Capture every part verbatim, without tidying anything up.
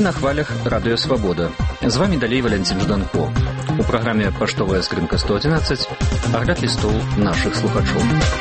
на хвалях Радыё Свабода. З вами далей Валянцін Жданко. У праграме «Паштовая скрынка сто одиннадцать» агляд лістоў нашых слухачоў.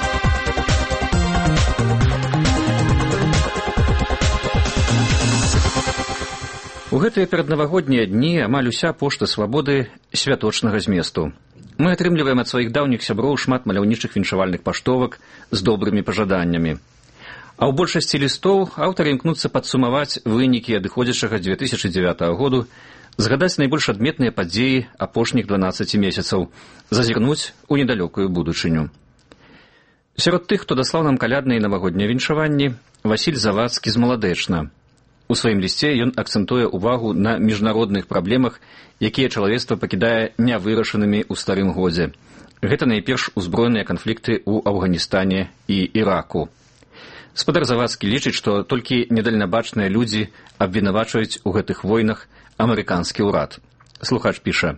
У гэтыя пераднавагоднія дні амаль уся пошта Свабоды святочнага зместу. Мы атрымліваем ад сваіх даўніх сяброў шмат маляўнічых віншавальных паштовак з добрымі пажаданнямі. А ў большасці лістоў аўтары імкнуцца падсумаваць вынікі адыходзячага дзве тысячы дзевятага году, згадаць найбольш адметныя падзеі апошніх дванаццаці месяцаў, зазірнуць у недалёкую будучыню. Сярод тых, хто даслаў нам калядныя і навагоднія віншаванні, Васіль Завадскі з Маладэчна. У сваім лісце ён акцэнтуе ўвагу на міжнародных праблемах, якія чалавецтва пакідае нявырашанымі ў старым годзе. Гэта найперш узброеныя канфлікты ў Афганістане і Іраку. Спадар Завадскі лічыць, што толькі недальнабачныя людзі абвінавачваюць у гэтых войнах амерыканскі ўрад. Слухач піша: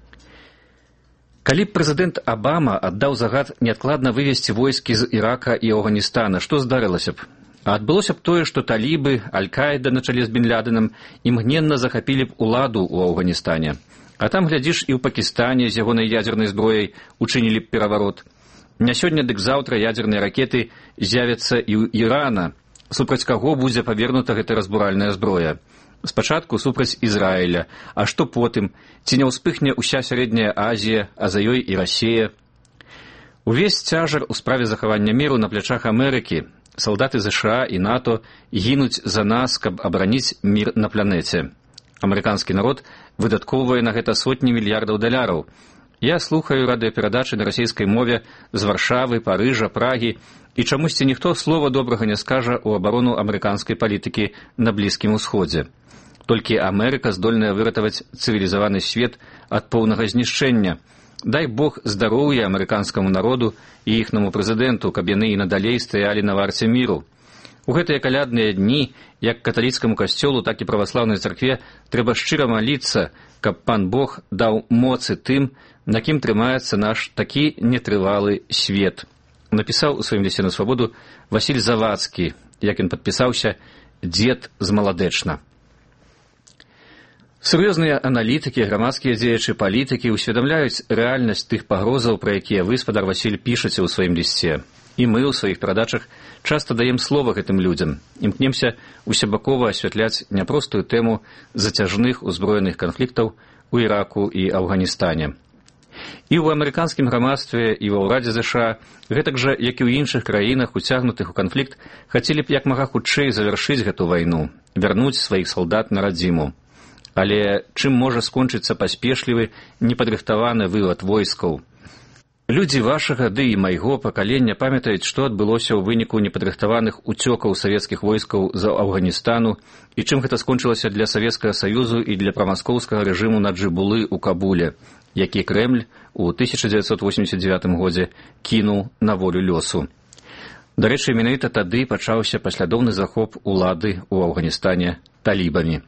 «Калі б прэзідэнт Абама аддаў загад неадкладна вывесці войскі з Ірака і Афганістана, што здарылася б? А адбылося б тое, што талібы, Аль-Каіда на чале з Бін Лядэнам імгненна захапілі б уладу ў Афганістане. А там, глядзіш, і ў Пакістане з ягонай ядзернай зброяй учынілі б пераварот. Не сёння, дык заўтра ядзерныя ракеты з'явяцца і ў Ірана, супраць каго будзе павернута гэта разбуральная зброя. Спачатку супраць Ізраіля, а што потым? Ці не ўспыхне ўся сярэдняя Азія, а за ёй і Расія? Увесь цяжар у справе захавання міру на плячах Амерыкі. Салдаты ЗША і НАТО гінуць за нас, каб абараніць мір на планеце. Амерыканскі народ выдаткоўвае на гэта сотні мільярдаў даляраў. Я слухаю радыёперадачы на расійскай мове з Варшавы, Парыжа, Прагі, і чамусьці ніхто слова добрага не скажа ў абарону амерыканскай палітыкі на Блізкім Усходзе. Толькі Амерыка здольная выратаваць цывілізаваны свет ад поўнага знішчэння. Дай Бог здароўя амерыканскаму народу і іхнаму прэзідэнту, каб яны і надалей стаялі на варце міру. У гэтыя калядныя дні, як каталіцкаму касцёлу, так і праваслаўнай царкве, трэба шчыра маліцца, каб пан Бог даў моцы тым, на кім трымаецца наш такі нетрывалы свет. Напісаў у сваім лісце на Свабоду Васіль Завадскі, як ён падпісаўся «Дзед з Маладэчна». Сур'ёзныя аналітыкі, грамадскія дзеячы, палітыкі усведамляюць рэальнасць тых пагрозаў, пра якія вы, спадар Васіль, пішаце ў сваім лісце. І мы ў сваіх перадачах часта даем слова гэтым людзям. Імкнемся усебакова асвятляць няпростую тэму зацяжных узброеных канфліктаў у Іраку і Афганістане. І ў амерыканскім грамадстве, і ва ўрадзе ЗША, гэтак жа, як і ў іншых краінах, уцягнутых у канфлікт, хацелі б як мага хутчэй завяршыць гэту вайну, вярнуць сваіх салдат на радзіму. Але чым можа скончыцца паспешлівы, непадрыхтаваны вывад войскаў? Людзі вашага, ды і майго пакалення памятаюць, што адбылося ў выніку непадрыхтаваных уцёкаў савецкіх войскаў з Афганістану і чым гэта скончылася для Савецкага Саюзу і для прамаскоўскага рэжыму Наджыбулы ў Кабуле, які Крэмль у тысяча дзевяцьсот восемьдесят девятым годзе кінуў на волю лёсу. Дарэчы, менавіта тады пачаўся паслядоўны захоп улады ў Афганістане талібамі.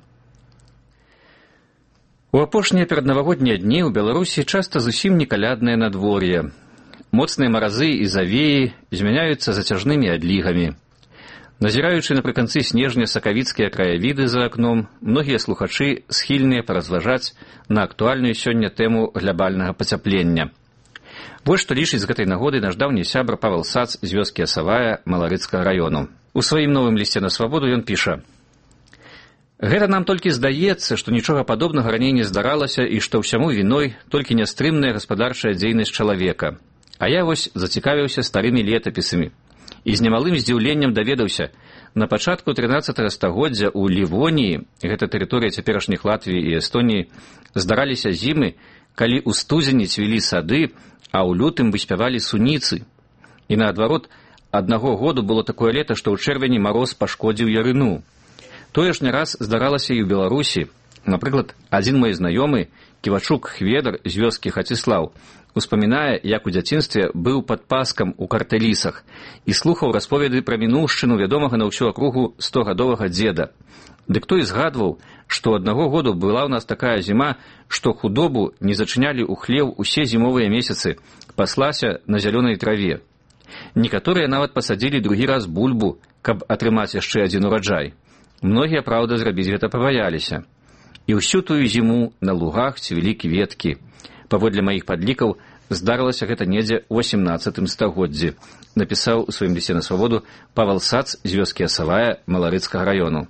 У апошнія пераднавагоднія дні ў Беларусі часта зусім не каляднае надвор'е. Моцныя маразы і завеі змяняюцца зацяжнымі адлігамі. Назіраючы напрыканцы снежня сакавіцкія краявіды за акном, многія слухачы схільныя паразважаць на актуальную сёння тэму глябальнага пацяплення. Вось што лічыць з гэтай нагоды наш даўні сябра Павел Сац з вёскі Асавая Маларыцкага раёну. У сваім новым лісце на Свабоду ён піша: «Гэта нам толькі здаецца, што нічога падобнага раней не здаралася і што ўсяму віной толькі нястрымная гаспадарчая дзейнасць чалавека. А я вось зацікавіўся старымі летапісамі і з немалым здзіўленнем даведаўся, на пачатку трынаццатага стагоддзя ў Лівоніі, гэта тэрыторыя цяперашніх Латвіі і Эстоніі, здараліся зімы, калі ў студзені цвілі сады, а ў лютым выспявалі суніцы. І наадварот, аднаго году было такое лета, што ў чэрвені мароз пашкодзіў ярыну. Тое ж не раз здаралася і ў Беларусі. Напрыклад, адзін мой знаёмы, Ківачук Хведар з вёскі Хаціслаў, успамінае, як у дзяцінстве быў пад паскам у Картэлісах і слухаў расповеды пра мінуўшчыну вядомага на ўсю акругу стогадовага дзеда. Дык той згадваў, што аднаго году была ў нас такая зіма, што худобу не зачынялі ў хлеў усе зімовыя месяцы, паслася на зялёнай траве. Некаторыя нават пасадзілі другі раз бульбу, каб атрымаць яшчэ адзін ураджай. Многія, праўда, зрабіць гэта пабаяліся. І ўсю тую зіму на лугах цвілі кветкі. Паводле маіх падлікаў, здарылася гэта недзе ў васемнаццатым стагоддзі, напісаў у сваім лісце на свабоду Павел Сац з вёскі Асавая Маларыцкага раёну.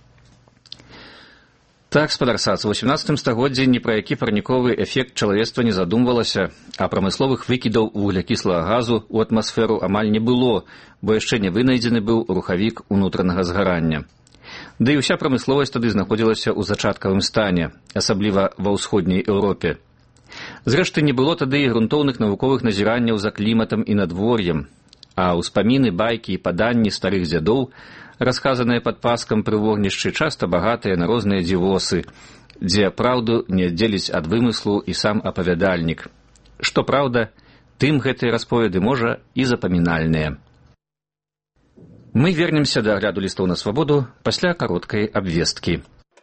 Так, спадар Сац, у васемнаццатым стагоддзі ні пра які парніковы эфект чалавецтва не задумвалася, а прамысловых выкідаў вуглякіслага газу ў атмасферу амаль не было, бо яшчэ не вынайдзены быў рухавік унутранага згарання. Ды і ўся прамысловасць тады знаходзілася ў зачаткавым стане, асабліва ва ўсходняй Еўропе. Зрэшты, не было тады і грунтоўных навуковых назіранняў за кліматам і надвор'ем, а ўспаміны, байкі і паданні старых дзядоў, расказаныя пад паскам пры вогнішчы, часта багатыя на розныя дзівосы, дзе праўду не аддзеліць ад вымыслу і сам апавядальнік. Што праўда, тым гэтыя расповеды, можа, і запамінальныя. Мы вернемся да агляду лістоў на свабоду пасля кароткай абвесткі.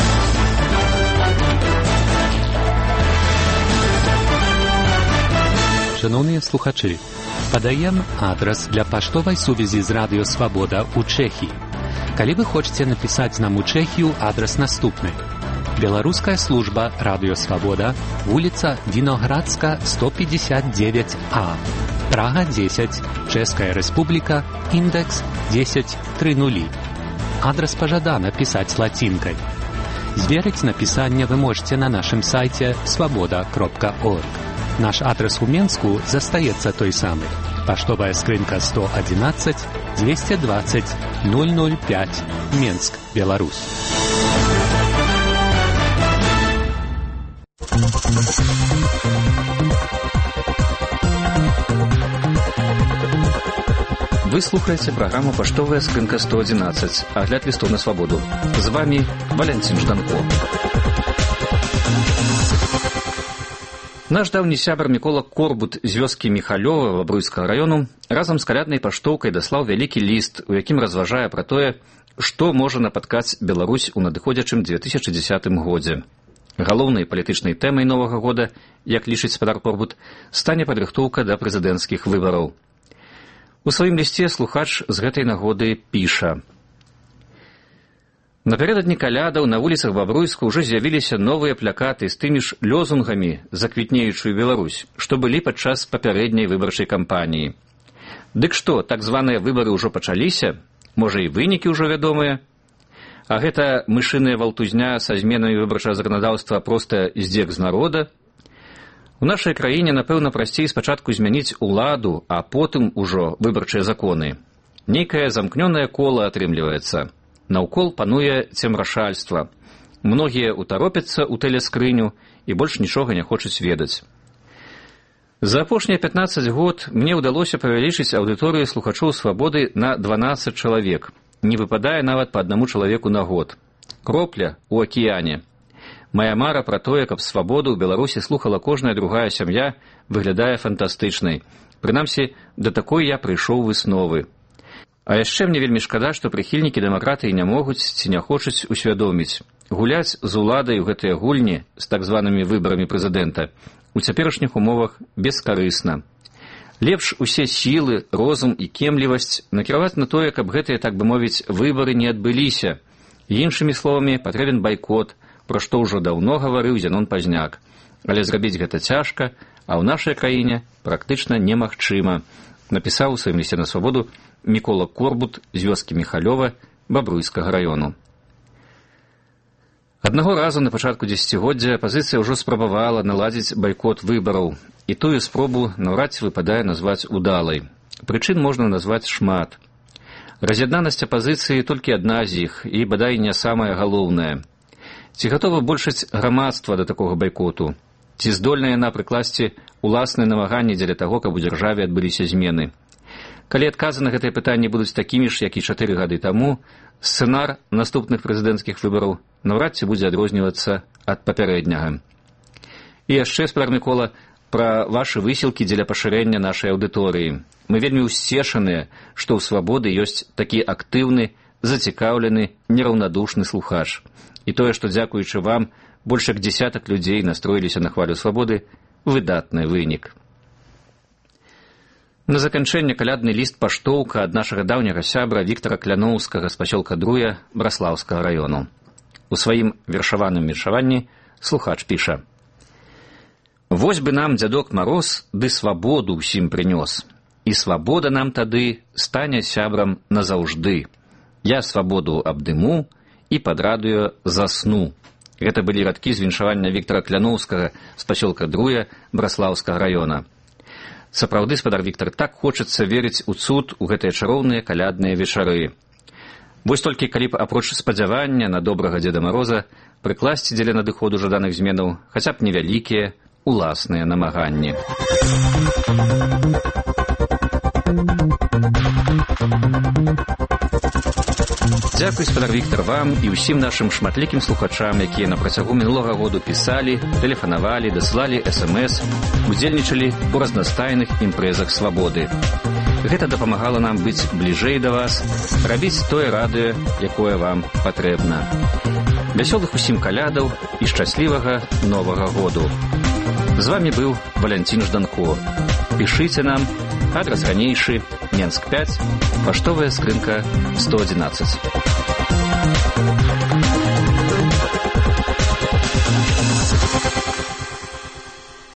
Шановныя слухачы, падаем адрас для паштовай сувязі з Радыё Свабода ў Чэхіі. Калі вы хочаце напісаць нам у Чэхію, адрас наступны. Беларуская служба Радыё Свабода, вуліца Віноградска, сто пятьдесят девять А. Прага дзесяць, Чэшская Рэспубліка, індекс дзесяць тридцать. Адрас пажадана пісаць лацінкай. Зверыць напісанне вы можете на нашым сайце свабода кропка орг. Наш адрес у Менску застаецца той самы. Паштовая скрынка сто одиннадцать двести двадцать ноль ноль пять, Менск, Беларусь. Вы слухаеце праграму «Паштовая скрынка сто одиннадцать», агляд лістоў на свабоду. З вами Валянцін Жданко. Наш даўні сябар Мікола Корбут з вёскі Міхалёва Бабруйскага раёну разам з каляднай паштоўкай даслаў вялікі ліст, у якім разважае пра тое, што можа напаткаць Беларусь у надыходзячым две тысячи дзесятым годзе. Галоўнай палітычнай тэмай новага года, як лічыць спадар Корбут, стане падрыхтоўка да прэзідэнцкіх выбараў. У сваім лісце слухач з гэтай нагоды піша: «Напярэдадні калядаў на вуліцах Бабруйска ўжо з'явіліся новыя плакаты з тымі ж лёзунгамі за квітнеючую Беларусь, што былі падчас папярэдняй выбарчай кампаніі. Дык што, так званыя выбары ўжо пачаліся? Можа, і вынікі ўжо вядомыя? А гэта мышыная валтузня са зменамі выбарчага заканадаўства проста здзек з народа? У нашай краіне, напэўна, прасцей спачатку змяніць уладу, а потым ужо выбарчыя законы. Нейкае замкнёнае кола атрымліваецца. Наўкол пануе цемрашальства. Многія утаропяцца ў тэлескрыню і больш нічога не хочуць ведаць. За апошнія пятнаццаць год мне ўдалося павялічыць аўдыторыю слухачоў свабоды на дванаццаць чалавек. Не выпадае нават па аднаму чалавеку на год. Кропля ў акіяне. Мая мара пра тое, каб свабоду ў Беларусі слухала кожная другая сям'я, выглядае фантастычнай. Прынамсі, да такой я прыйшоў высновы. А яшчэ мне вельмі шкада, што прыхільнікі дэмакратыі не могуць ці не хочуць усвядоміць. Гуляць з уладай у гэтыя гульні з так званымі выбарамі прэзідэнта у цяперашніх умовах бескарысна. Лепш усе сілы, розум і кемлівасць накіраваць на тое, каб гэтыя, так бы мовіць, выбары не адбыліся. Іншымі словамі, патрэбен байкот, пра што ўжо даўно гаварыў Зянон Пазняк. Але зрабіць гэта цяжка, а ў нашай краіне практычна немагчыма, напісаў у сваім лісце на свабоду Мікола Корбут з вёскі Міхалёва Бабруйскага раёну. Аднаго разу на пачатку дзесяцігоддзя апазіцыя ўжо спрабавала наладзіць байкот выбараў, і тую спробу наўрад ці выпадае назваць удалай. Прычын можна назваць шмат. Раз'яднанасць апазіцыі толькі адна з іх, і бадай не самая галоўная. Ці гатова большасць грамадства да такога байкоту? Ці здольная яна прыкласці уласныя намаганні дзеля таго, каб у дзяржаве адбыліся змены? Калі адказы на гэтыя пытанні будуць такімі ж, як і чатыры гады таму, сцэнар наступных прэзідэнцкіх выбараў наўрад ці будзе адрознівацца ад папярэдняга. І яшчэ, спадар Мікола, пра вашы высілкі дзеля пашырэння нашай аўдыторыі. Мы вельмі ўсцешаныя, што ў свабоды ёсць такі актыўны, зацікаўлены, нераўнадушны слухач. І тое, што, дзякуючы вам, больш як дзесятак людзей настроіліся на хвалю свабоды, выдатны вынік. На заканчэнне калядны ліст паштоўка ад нашага даўняга сябра Віктара Кляноўскага з пасёлка Друя Браслаўскага раёну. У сваім вершаваным мершаванні слухач піша: «Вось бы нам дзядок Мароз ды свабоду ўсім прынёс, і свабода нам тады стане сябрам назаўжды. Я свабоду абдыму і пад радыё засну». Гэта былі радкі з віншавання Віктара Кляноўскага з пасёлка Друя Браслаўскага раёна. Сапраўды, спадар Віктар, так хочацца верыць у цуд у гэтыя чароўныя калядныя вечары. Вось толькі калі б апроч спадзявання на добрага Дзеда Мароза прыкласці дзеля надыходу жаданых зменаў хаця б невялікія уласныя намаганні. Дзякуй, спадар Віктар, вам і ўсім нашым шматлікім слухачам, якія на працягу мінулага году пісалі, тэлефанавалі, дасылалі эс эм эс, удзельнічалі ў разнастайных імпрэзах свабоды. Гэта дапамагала нам быць бліжэй да вас, рабіць тое радыё, якое вам патрэбна. Вясёлых усім калядаў і шчаслівага новага году. З вамі быў Валянцін Жданко. Пішыце нам, адрас ранейшы, Менск пяць, паштовая скрынка сто адзінаццаць.